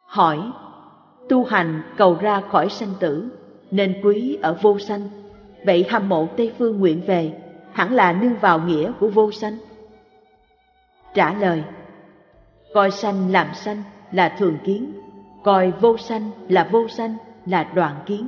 Hỏi: tu hành cầu ra khỏi sanh tử, nên quý ở vô sanh. Vậy hâm mộ Tây Phương nguyện về, hẳn là nương vào nghĩa của vô sanh. Trả lời: coi sanh làm sanh là thường kiến, coi vô sanh là đoạn kiến.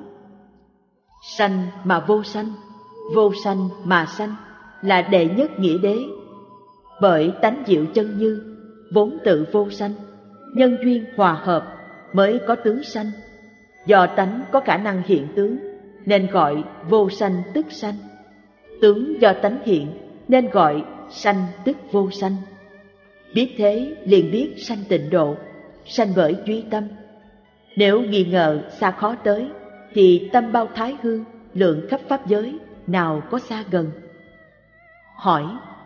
Sanh mà vô sanh mà sanh là đệ nhất nghĩa đế. Bởi tánh diệu chân như, vốn tự vô sanh, nhân duyên hòa hợp mới có tướng sanh. Do tánh có khả năng hiện tướng, nên gọi vô sanh tức sanh. Tướng do tánh hiện, nên gọi sanh tức vô sanh. Biết thế liền biết sanh tịnh độ, sanh bởi duy tâm. Nếu nghi ngờ xa khó tới, thì tâm bao thái hư, lượng khắp pháp giới, nào có xa gần. Hỏi: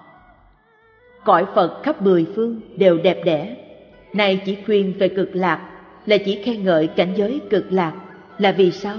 cõi Phật khắp mười phương đều đẹp đẽ, này chỉ khuyên về cực lạc, là chỉ khen ngợi cảnh giới cực lạc, là vì sao?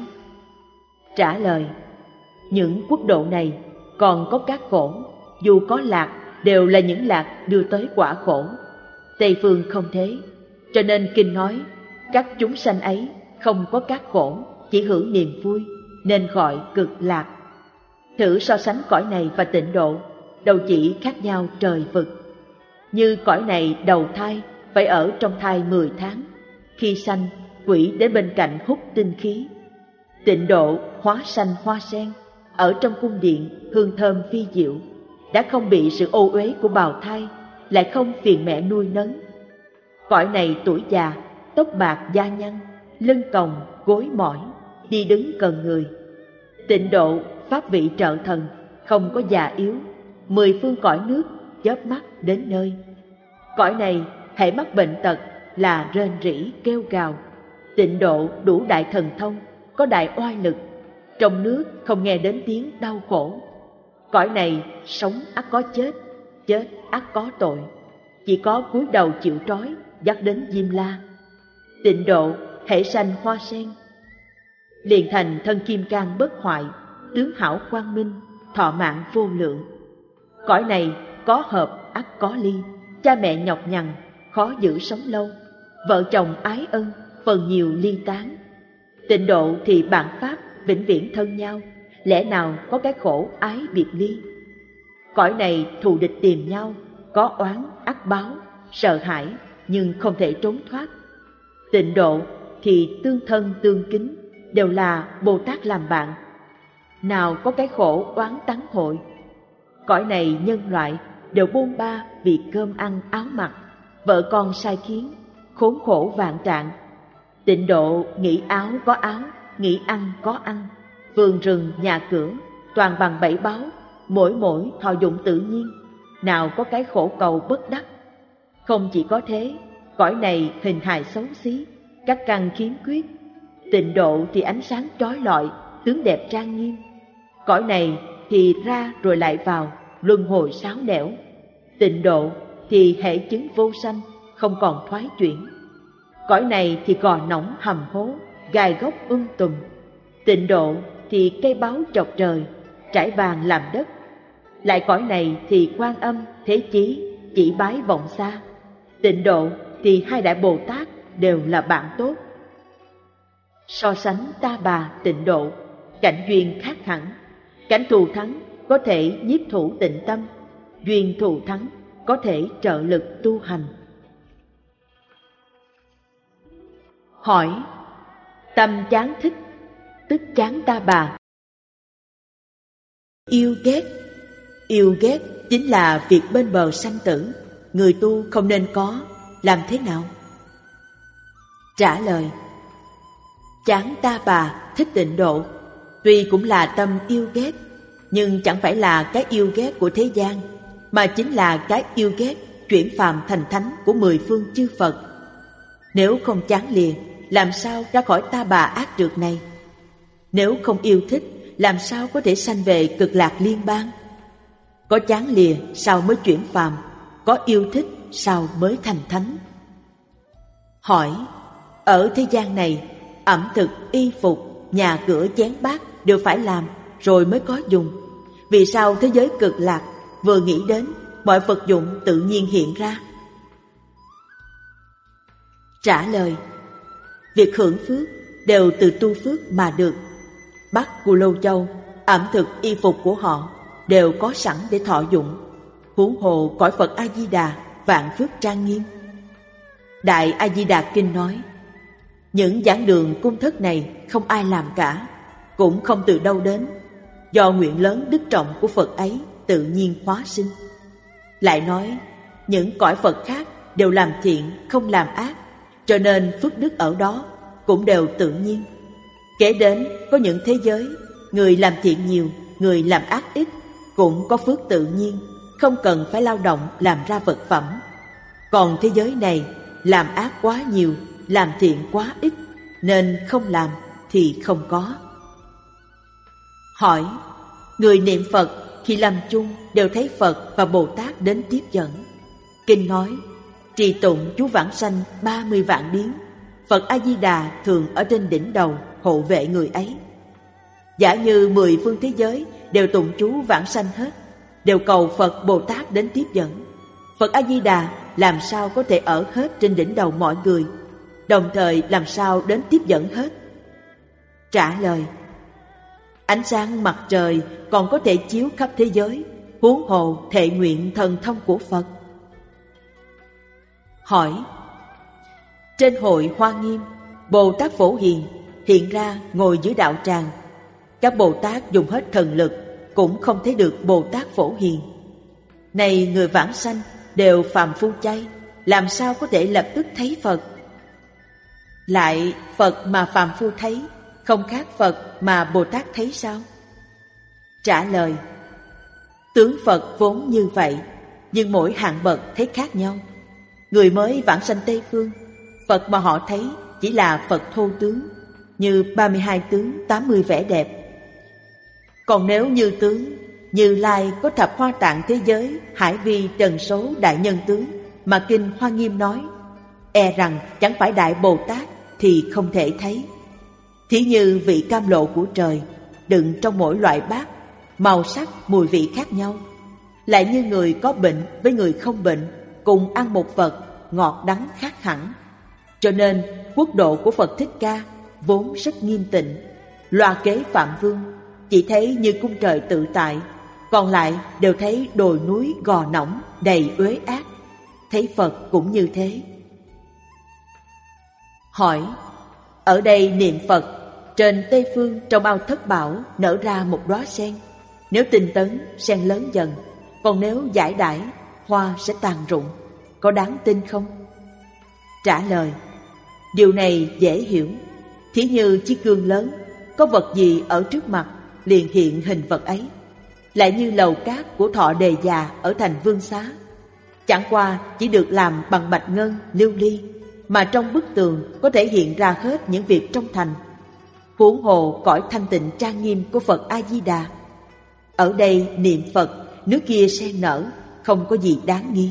Trả lời: những quốc độ này còn có các khổ, dù có lạc đều là những lạc đưa tới quả khổ. Tây phương không thế, cho nên kinh nói các chúng sanh ấy không có các khổ, chỉ hưởng niềm vui, nên gọi cực lạc. Thử so sánh cõi này và tịnh độ, đâu chỉ khác nhau trời vực. Như cõi này đầu thai phải ở trong thai 10 tháng, khi sanh quỷ đến bên cạnh hút tinh khí. Tịnh độ hóa sanh hoa sen, ở trong cung điện hương thơm phi diệu, đã không bị sự ô uế của bào thai, lại không phiền mẹ nuôi nấng. Cõi này tuổi già, tóc bạc da nhăn, lưng còng gối mỏi, đi đứng cần người. Tịnh độ pháp vị trợ thần, không có già yếu, 10 phương cõi nước chớp mắt đến nơi. Cõi này hễ mắc bệnh tật là rên rỉ kêu gào. Tịnh độ đủ đại thần thông, có đại oai lực, trong nước không nghe đến tiếng đau khổ. Cõi này sống ắt có chết, chết ắt có tội, chỉ có cúi đầu chịu trói, dắt đến Diêm La. Tịnh độ hễ sanh hoa sen, liền thành thân kim cang bất hoại, tướng hảo quang minh, thọ mạng vô lượng. Cõi này có hợp ắt có ly, cha mẹ nhọc nhằn, khó giữ sống lâu, vợ chồng ái ân, phần nhiều ly tán. Tịnh độ thì bản pháp vĩnh viễn thân nhau, lẽ nào có cái khổ ái biệt ly. Cõi này thù địch tìm nhau, có oán ắt báo, sợ hãi nhưng không thể trốn thoát. Tịnh độ thì tương thân tương kính, đều là Bồ Tát làm bạn, nào có cái khổ oán tắng hội. Cõi này nhân loại đều bôn ba vì cơm ăn áo mặc, vợ con sai khiến, khốn khổ vạn trạng. Tịnh độ nghĩ áo có áo, nghĩ ăn có ăn, vườn rừng nhà cửa toàn bằng bảy báu, mỗi thọ dụng tự nhiên, nào có cái khổ cầu bất đắc. Không chỉ có thế, cõi này hình hài xấu xí, các căn khiếm khuyết. Tịnh độ thì ánh sáng chói lọi, tướng đẹp trang nghiêm. Cõi này thì ra rồi lại vào, luân hồi sáo nẻo. Tịnh độ thì hệ chứng vô sanh, không còn thoái chuyển. Cõi này thì gò nóng hầm hố, gai góc tùm. Tịnh độ thì cây báu chọc trời, trải vàng làm đất. Lại cõi này thì Quan Âm, Thế Chí chỉ bái vọng xa. Tịnh độ thì hai đại Bồ Tát đều là bạn tốt. So sánh Ta Bà tịnh độ, cảnh duyên khác hẳn. Cảnh thù thắng có thể nhiếp thủ tịnh tâm, duyên thù thắng có thể trợ lực tu hành. Hỏi: tâm chán thích, tức chán Ta Bà. Yêu ghét chính là việc bên bờ sanh tử, người tu không nên có, làm thế nào? Trả lời: chán Ta Bà, thích tịnh độ, tuy cũng là tâm yêu ghét, nhưng chẳng phải là cái yêu ghét của thế gian, mà chính là cái yêu ghét chuyển phàm thành thánh của 10 phương chư Phật. Nếu không chán lìa, làm sao ra khỏi Ta Bà ác trược này? Nếu không yêu thích, làm sao có thể sanh về cực lạc liên bang? Có chán lìa sao mới chuyển phàm, có yêu thích sao mới thành thánh? Hỏi: ở thế gian này, ẩm thực, y phục, nhà cửa, chén bát đều phải làm rồi mới có dùng. Vì sao thế giới cực lạc vừa nghĩ đến, mọi vật dụng tự nhiên hiện ra? Trả lời: Việc hưởng phước đều từ tu phước mà được. Bắc Cù Lô Châu, ẩm thực y phục của họ đều có sẵn để thọ dụng, huống hồ cõi Phật A Di Đà vạn phước trang nghiêm. Đại A Di Đà Kinh nói, những giảng đường cung thất này không ai làm cả, cũng không từ đâu đến, do nguyện lớn đức trọng của Phật ấy tự nhiên hóa sinh. Lại nói, những cõi Phật khác đều làm thiện không làm ác, cho nên phước đức ở đó cũng đều tự nhiên. Kể đến có những thế giới, người làm thiện nhiều, người làm ác ít, cũng có phước tự nhiên, không cần phải lao động làm ra vật phẩm. Còn thế giới này, làm ác quá nhiều, làm thiện quá ít, nên không làm thì không có. Hỏi, người niệm Phật khi lâm chung đều thấy Phật và Bồ Tát đến tiếp dẫn. Kinh nói, trì tụng chú vãng sanh 30 vạn biến, Phật A Di Đà thường ở trên đỉnh đầu hộ vệ người ấy. Giả như 10 phương thế giới đều tụng chú vãng sanh hết, đều cầu Phật Bồ Tát đến tiếp dẫn, Phật A Di Đà làm sao có thể ở hết trên đỉnh đầu mọi người, đồng thời làm sao đến tiếp dẫn hết? Trả lời, ánh sáng mặt trời còn có thể chiếu khắp thế giới, huống hồ thệ nguyện thần thông của Phật. Hỏi, trên hội Hoa Nghiêm, Bồ Tát Phổ Hiền hiện ra ngồi dưới đạo tràng. Các Bồ Tát dùng hết thần lực cũng không thấy được Bồ Tát Phổ Hiền. Này người vãng sanh đều phàm phu chay, làm sao có thể lập tức thấy Phật? Lại Phật mà phàm phu thấy không khác Phật mà Bồ Tát thấy sao? Trả lời, tướng Phật vốn như vậy, nhưng mỗi hạng bậc thấy khác nhau. Người mới vãng sanh Tây Phương, Phật mà họ thấy chỉ là Phật thô tướng, như 32 tướng 80 vẻ đẹp. Còn nếu như tướng, Như Lai có thập hoa tạng thế giới, hải vi trần số đại nhân tướng mà Kinh Hoa Nghiêm nói, e rằng chẳng phải Đại Bồ Tát thì không thể thấy. Thí như vị cam lộ của trời, đựng trong mỗi loại bát, màu sắc, mùi vị khác nhau. Lại như người có bệnh với người không bệnh, cùng ăn một vật, ngọt đắng khác hẳn. Cho nên quốc độ của Phật Thích Ca vốn rất nghiêm tịnh, loa kế Phạm Vương chỉ thấy như cung trời tự tại, còn lại đều thấy đồi núi gò nõng đầy uế ác. Thấy Phật cũng như thế. Hỏi, ở đây niệm Phật, trên Tây Phương trong ao Thất Bảo nở ra một đóa sen. Nếu tinh tấn, sen lớn dần, còn nếu giải đãi, hoa sẽ tàn rụng. Có đáng tin không? Trả lời, điều này dễ hiểu. Thí như chiếc gương lớn, có vật gì ở trước mặt liền hiện hình vật ấy. Lại như lầu cát của Thọ Đề Già ở thành Vương Xá, chẳng qua chỉ được làm bằng bạch ngân, lưu ly, mà trong bức tường có thể hiện ra hết những việc trong thành. Huống hồ cõi thanh tịnh trang nghiêm của Phật A Di Đà. Ở đây niệm Phật, nước kia sen nở, không có gì đáng nghi.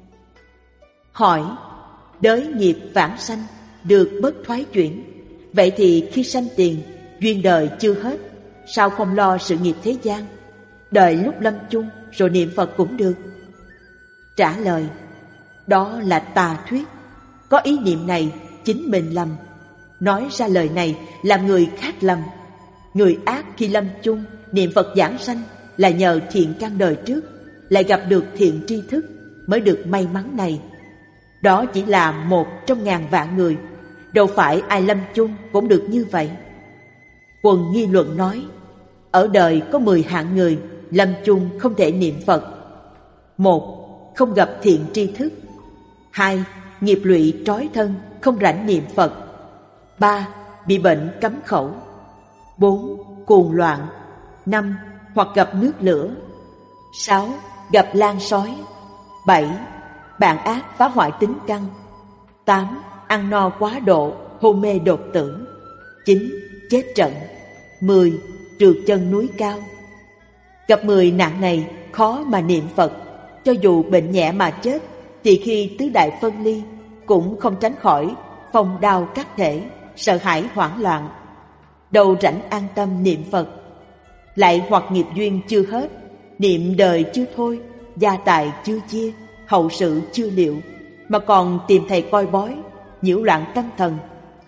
Hỏi, đới nghiệp vãng sanh được bất thoái chuyển, vậy thì khi sanh tiền, duyên đời chưa hết, sao không lo sự nghiệp thế gian, đợi lúc lâm chung rồi niệm Phật cũng được? Trả lời, đó là tà thuyết. Có ý niệm này chính mình lầm, nói ra lời này làm người khác lầm. Người ác khi lâm chung niệm Phật giảng sanh là nhờ thiện căn đời trước, lại gặp được thiện tri thức mới được may mắn này. Đó chỉ là một trong ngàn vạn người, đâu phải ai lâm chung cũng được như vậy. Quần Nghi Luận nói, ở đời có 10 hạng người lâm chung không thể niệm Phật. 1. Không gặp thiện tri thức. 2. Nghiệp lụy trói thân, không rảnh niệm Phật. 3. Bị bệnh cấm khẩu. 4. Cuồng loạn. 5. Hoặc gặp nước lửa. 6. Gặp lang sói. 7. Bạn ác phá hoại tính căn. 8. Ăn no quá độ, hôn mê đột tử. 9. Chết trận. 10. Trượt chân núi cao. Gặp 10 nạn này khó mà niệm Phật. Cho dù bệnh nhẹ mà chết, thì khi tứ đại phân ly cũng không tránh khỏi phong đao cắt thể, sợ hãi hoảng loạn. Đâu rảnh an tâm niệm Phật. Lại hoặc nghiệp duyên chưa hết, niệm đời chưa thôi, gia tài chưa chia, hậu sự chưa liệu, mà còn tìm thầy coi bói, nhiễu loạn tâm thần.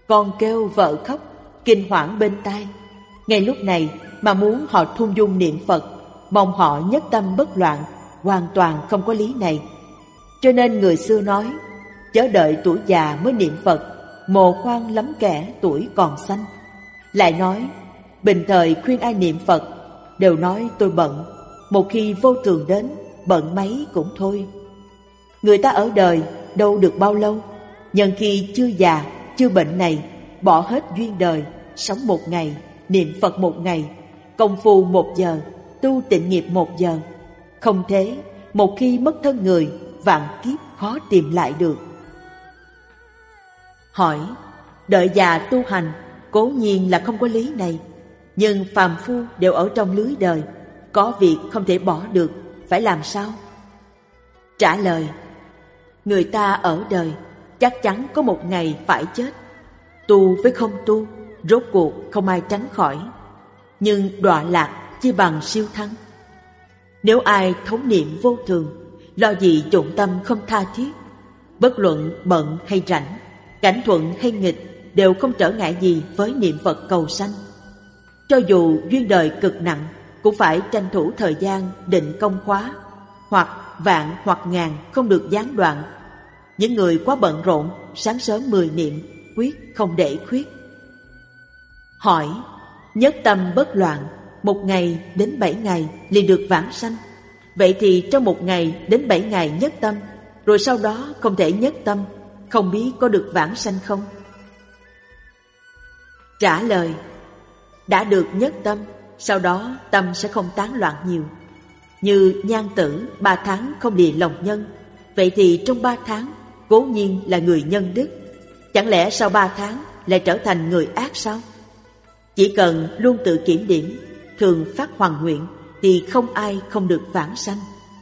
Con kêu vợ khóc, kinh hoảng bên tai. Ngay lúc này mà muốn họ thung dung niệm Phật, mong họ nhất tâm bất loạn, hoàn toàn không có lý này. Cho nên người xưa nói, chớ đợi tuổi già mới niệm Phật, mồ khoan lắm kẻ tuổi còn xanh. Lại nói, bình thời khuyên ai niệm Phật, đều nói tôi bận, một khi vô thường đến, bận mấy cũng thôi. Người ta ở đời đâu được bao lâu, nhân khi chưa già, chưa bệnh này, bỏ hết duyên đời, sống một ngày, niệm Phật một ngày, công phu 1 giờ, tu tịnh nghiệp 1 giờ. Không thế, một khi mất thân người, vạn kiếp khó tìm lại được. Hỏi, đợi già tu hành, cố nhiên là không có lý này, nhưng phàm phu đều ở trong lưới đời, có việc không thể bỏ được, phải làm sao? Trả lời, người ta ở đời chắc chắn có một ngày phải chết. Tu với không tu, rốt cuộc không ai tránh khỏi. Nhưng đọa lạc chi bằng siêu thắng. Nếu ai thống niệm vô thường, lo gì dụng tâm không tha thiết, bất luận bận hay rảnh, cảnh thuận hay nghịch, đều không trở ngại gì với niệm Phật cầu sanh. Cho dù duyên đời cực nặng, cũng phải tranh thủ thời gian định công khóa, hoặc vạn hoặc ngàn không được gián đoạn. Những người quá bận rộn, sáng sớm 10 niệm, quyết không để khuyết. Hỏi, nhất tâm bất loạn, 1 ngày đến 7 ngày liền được vãng sanh. Vậy thì trong 1 ngày đến 7 ngày nhất tâm, rồi sau đó không thể nhất tâm, không biết có được vãng sanh không? Trả lời, đã được nhất tâm, sau đó tâm sẽ không tán loạn nhiều. Như nhan tử 3 tháng không lìa lòng nhân, vậy thì trong 3 tháng cố nhiên là người nhân đức. Chẳng lẽ sau 3 tháng lại trở thành người ác sao? Chỉ cần luôn tự kiểm điểm, thường phát hoằng nguyện, thì không ai không được vãng sanh.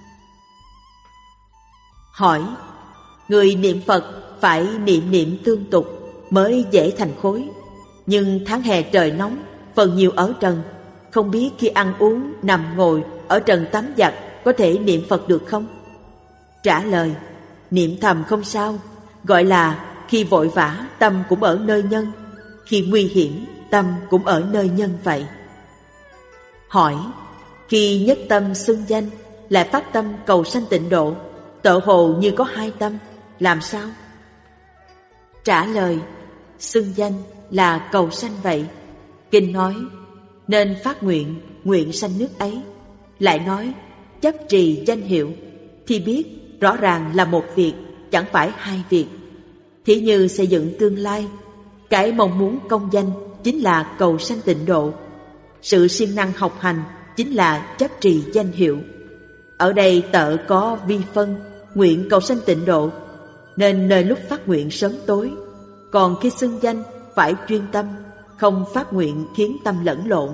Hỏi, người niệm Phật phải niệm niệm tương tục mới dễ thành khối, nhưng tháng hè trời nóng, phần nhiều ở trần, không biết khi ăn uống, nằm ngồi ở trần tắm giặt có thể niệm Phật được không? Trả lời, niệm thầm không sao, gọi là khi vội vã tâm cũng ở nơi nhân, khi nguy hiểm tâm cũng ở nơi nhân vậy. Hỏi, khi nhất tâm xưng danh lại phát tâm cầu sanh tịnh độ, tựa hồ như có 2 tâm, làm sao? Trả lời, xưng danh là cầu sanh vậy. Kinh nói, nên phát nguyện, nguyện sanh nước ấy. Lại nói, chấp trì danh hiệu, thì biết rõ ràng là một việc, chẳng phải 2 việc. Thí như xây dựng tương lai, cái mong muốn công danh chính là cầu sanh tịnh độ. Sự siêng năng học hành chính là chấp trì danh hiệu. Ở đây tợ có vi phân, nguyện cầu sanh tịnh độ, nên nơi lúc phát nguyện sớm tối. Còn khi xưng danh phải chuyên tâm, không phát nguyện khiến tâm lẫn lộn.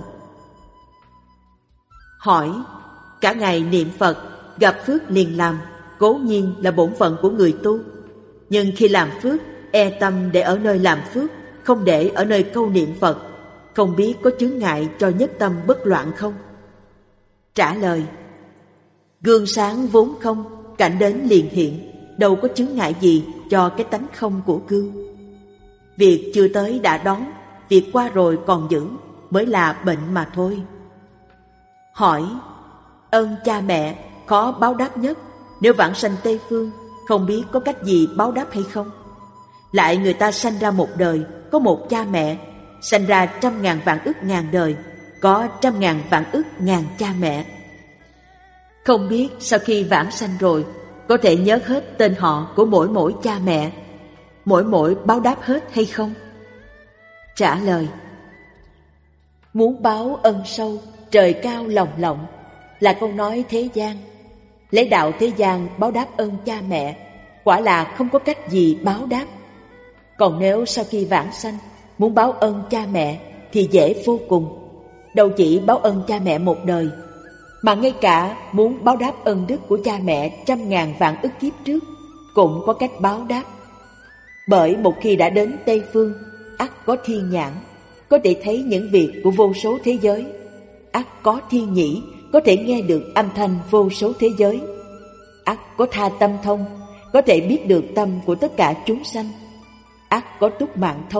Hỏi, cả ngày niệm Phật, gặp phước liền làm, cố nhiên là bổn phận của người tu. Nhưng khi làm phước, e tâm để ở nơi làm phước, không để ở nơi câu niệm Phật, không biết có chướng ngại cho nhất tâm bất loạn không? Trả lời, gương sáng vốn không, cảnh đến liền hiện, đâu có chướng ngại gì cho cái tánh không của gương. Việc chưa tới đã đón, việc qua rồi còn giữ, mới là bệnh mà thôi. Hỏi, ơn cha mẹ khó báo đáp nhất, nếu vãng sanh Tây Phương, không biết có cách gì báo đáp hay không? Lại người ta sanh ra một đời, có một cha mẹ, sanh ra 100.000 vạn ức ngàn đời, có 100.000 vạn ức ngàn cha mẹ. Không biết sau khi vãng sanh rồi, có thể nhớ hết tên họ của mỗi cha mẹ, mỗi báo đáp hết hay không? Trả lời, muốn báo ân sâu, trời cao lòng lộng, là câu nói thế gian. Lấy đạo thế gian báo đáp ơn cha mẹ, quả là không có cách gì báo đáp. Còn nếu sau khi vãng sanh muốn báo ơn cha mẹ thì dễ vô cùng. Đâu chỉ báo ơn cha mẹ một đời, mà ngay cả muốn báo đáp ơn đức của cha mẹ 100.000 vạn ức kiếp trước cũng có cách báo đáp. Bởi một khi đã đến Tây Phương, ắt có thiên nhãn, có thể thấy những việc của vô số thế giới. Ắt có thiên nhĩ, có thể nghe được âm thanh vô số thế giới. Ắt có tha tâm thông, có thể biết được tâm của tất cả chúng sanh. Ắt có túc mạng thông,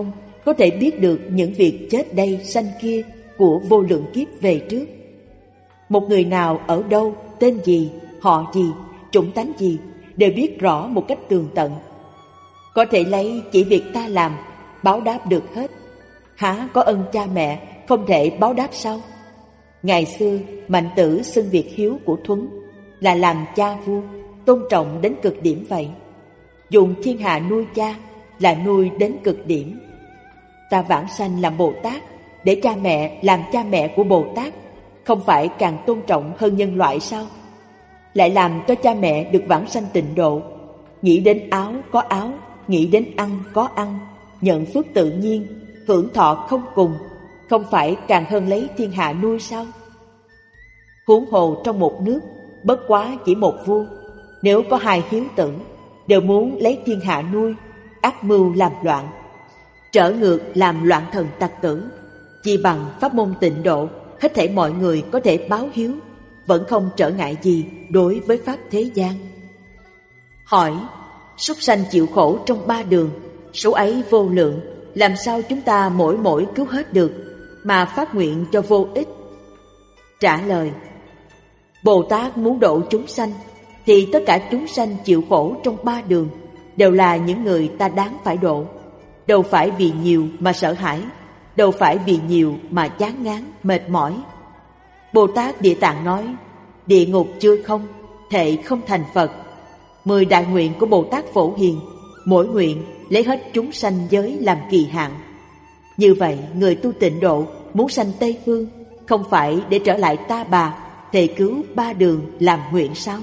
có thể biết được những việc chết đây sanh kia của vô lượng kiếp về trước. Một người nào ở đâu, tên gì, họ gì, chủng tánh gì đều biết rõ một cách tường tận. Có thể lấy chỉ việc ta làm báo đáp được hết. Há có ân cha mẹ không thể báo đáp sao? Ngày xưa Mạnh Tử xưng việc hiếu của Thuấn là làm cha vua, tôn trọng đến cực điểm vậy. Dùng thiên hạ nuôi cha là nuôi đến cực điểm. Ta vãng sanh làm Bồ Tát để cha mẹ làm cha mẹ của Bồ Tát, không phải càng tôn trọng hơn nhân loại sao? Lại làm cho cha mẹ được vãng sanh tịnh độ, nghĩ đến áo có áo, nghĩ đến ăn có ăn, nhận phước tự nhiên, hưởng thọ không cùng, không phải càng hơn lấy thiên hạ nuôi sao? Huống hồ trong một nước, bất quá chỉ một vua, nếu có hai hiếu tử, đều muốn lấy thiên hạ nuôi, ác mưu làm loạn, trở ngược làm loạn thần tặc tử. Chỉ bằng pháp môn tịnh độ, hết thảy mọi người có thể báo hiếu, vẫn không trở ngại gì đối với pháp thế gian. Hỏi, súc sanh chịu khổ trong ba đường, số ấy vô lượng, làm sao chúng ta mỗi cứu hết được, mà phát nguyện cho vô ích? Trả lời, Bồ Tát muốn độ chúng sanh, thì tất cả chúng sanh chịu khổ trong ba đường đều là những người ta đáng phải độ. Đâu phải vì nhiều mà sợ hãi, đâu phải vì nhiều mà chán ngán, mệt mỏi. Bồ Tát Địa Tạng nói, địa ngục chưa không, thệ không thành Phật. 10 đại nguyện của Bồ Tát Phổ Hiền, mỗi nguyện lấy hết chúng sanh giới làm kỳ hạn. Như vậy, người tu tịnh độ muốn sanh Tây Phương, không phải để trở lại Ta Bà, thề cứu ba đường làm nguyện sao?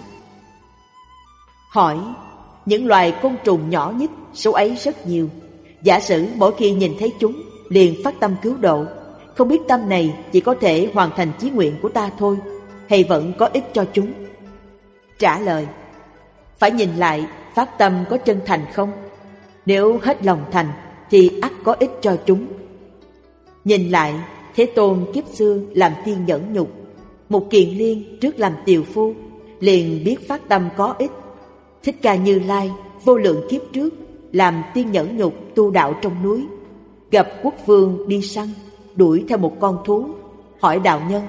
Hỏi, những loài côn trùng nhỏ nhất, số ấy rất nhiều. Giả sử mỗi khi nhìn thấy chúng, liền phát tâm cứu độ, không biết tâm này chỉ có thể hoàn thành chí nguyện của ta thôi, hay vẫn có ích cho chúng? Trả lời, phải nhìn lại phát tâm có chân thành không. Nếu hết lòng thành thì ắt có ích cho chúng. Nhìn lại Thế Tôn kiếp xưa làm tiên nhẫn nhục, Mục Kiền Liên trước làm tiều phu, liền biết phát tâm có ích. Thích Ca Như Lai vô lượng kiếp trước làm tiên nhẫn nhục tu đạo trong núi, gặp quốc vương đi săn, đuổi theo một con thú, hỏi đạo nhân,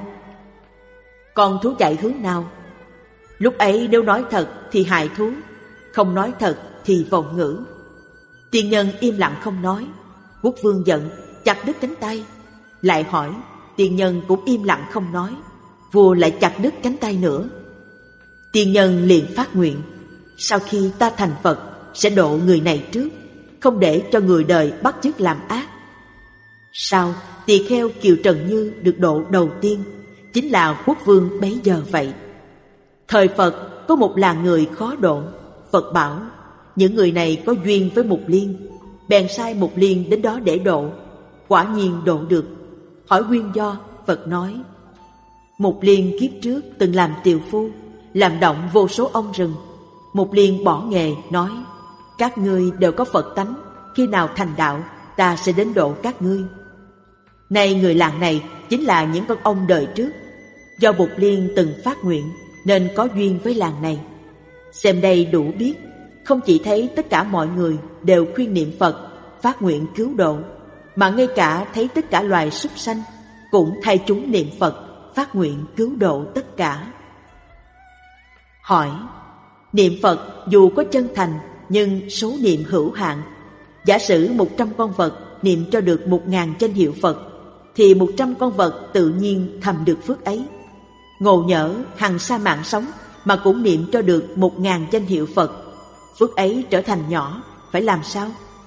con thú chạy hướng nào? Lúc ấy nếu nói thật thì hại thú, không nói thật thì vọng ngữ. Tiên nhân im lặng không nói. Quốc vương giận, chặt đứt cánh tay. Lại hỏi, tiên nhân cũng im lặng không nói. Vua lại chặt đứt cánh tay nữa. Tiên nhân liền phát nguyện, sau khi ta thành Phật sẽ độ người này trước, không để cho người đời bắt chước làm ác. Sau, tỳ kheo Kiều Trần Như được độ đầu tiên, chính là quốc vương bấy giờ vậy. Thời Phật có một làng người khó độ. Phật bảo, những người này có duyên với Mục Liên, bèn sai Mục Liên đến đó để độ. Quả nhiên độ được. Hỏi nguyên do, Phật nói, Mục Liên kiếp trước từng làm tiều phu, làm động vô số ong rừng. Mục Liên bỏ nghề, nói, các ngươi đều có Phật tánh, khi nào thành đạo, ta sẽ đến độ các ngươi. Nay người làng này chính là những con ong đời trước. Do Mục Liên từng phát nguyện, nên có duyên với làng này. Xem đây đủ biết, không chỉ thấy tất cả mọi người đều khuyên niệm Phật, phát nguyện cứu độ, mà ngay cả thấy tất cả loài súc sanh cũng thay chúng niệm Phật, phát nguyện cứu độ tất cả. Hỏi, niệm Phật dù có chân thành, nhưng số niệm hữu hạn. Giả sử 100 con vật niệm cho được 1000 danh hiệu Phật, thì 100 con vật tự nhiên thầm được phước ấy. Ngộ Nhỡ hằng sa mạng sống mà cũng niệm cho được 1000 danh hiệu Phật, phước ấy trở thành nhỏ, phải làm sao?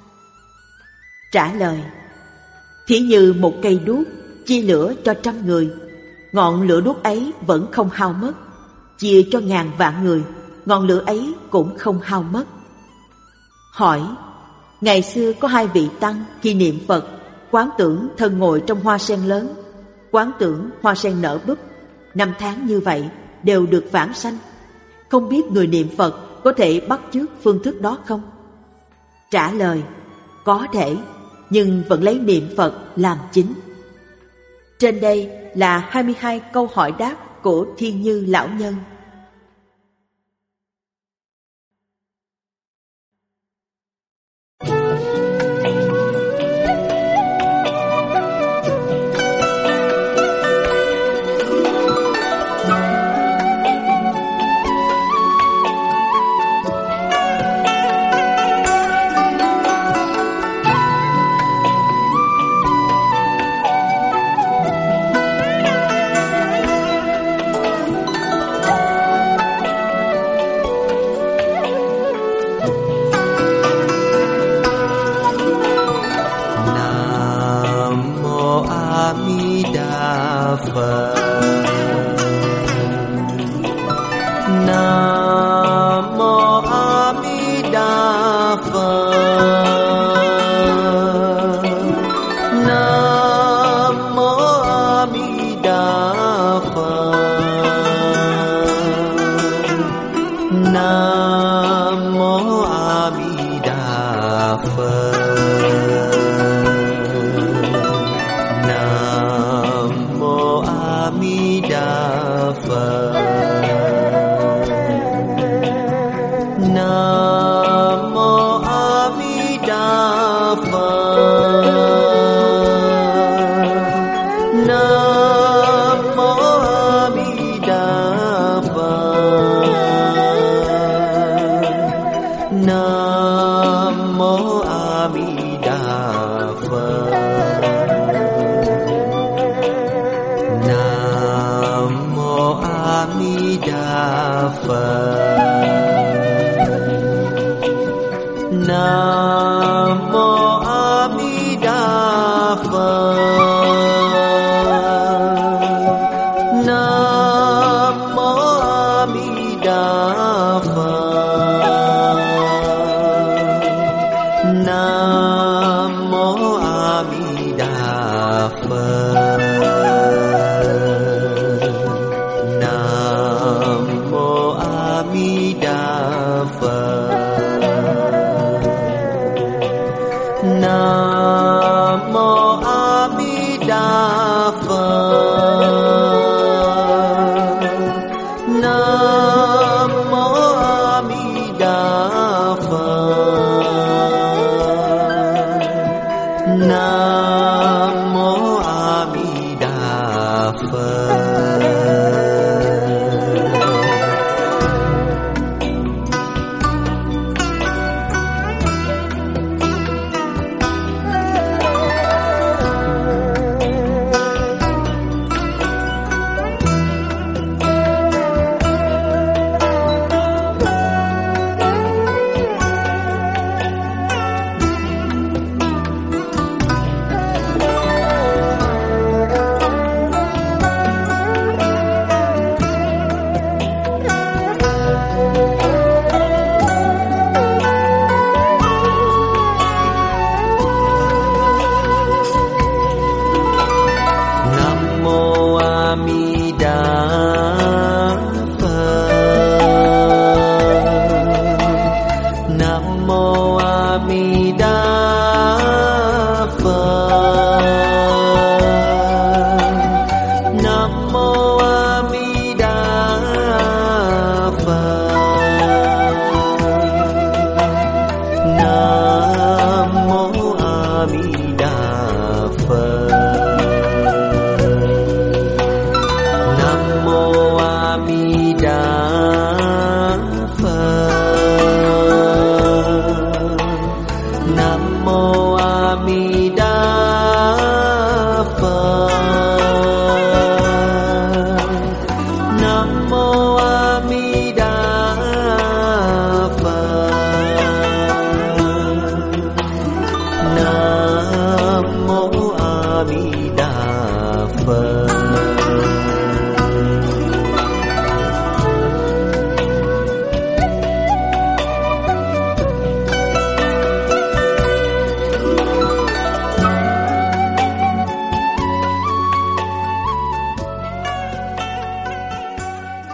Trả lời, thí như một cây đuốc chia lửa cho 100 người, ngọn lửa đuốc ấy vẫn không hao mất. Chia cho ngàn vạn người, ngọn lửa ấy cũng không hao mất. Hỏi, ngày xưa có 2 vị tăng khi niệm Phật, quán tưởng thân ngồi trong hoa sen lớn, quán tưởng hoa sen nở búp, 5 tháng như vậy đều được vãng sanh. Không biết người niệm Phật có thể bắt chước phương thức đó không? Trả lời, có thể, nhưng vẫn lấy niệm Phật làm chính. Trên đây là 22 câu hỏi đáp của Thiên Như Lão Nhân. Phật. Nam mô A Di Đà Phật. Nam mô A Di Đà Phật. Nam mô A Di Đà Phật. Nam mô A Di Đà Phật. Nam mô A Di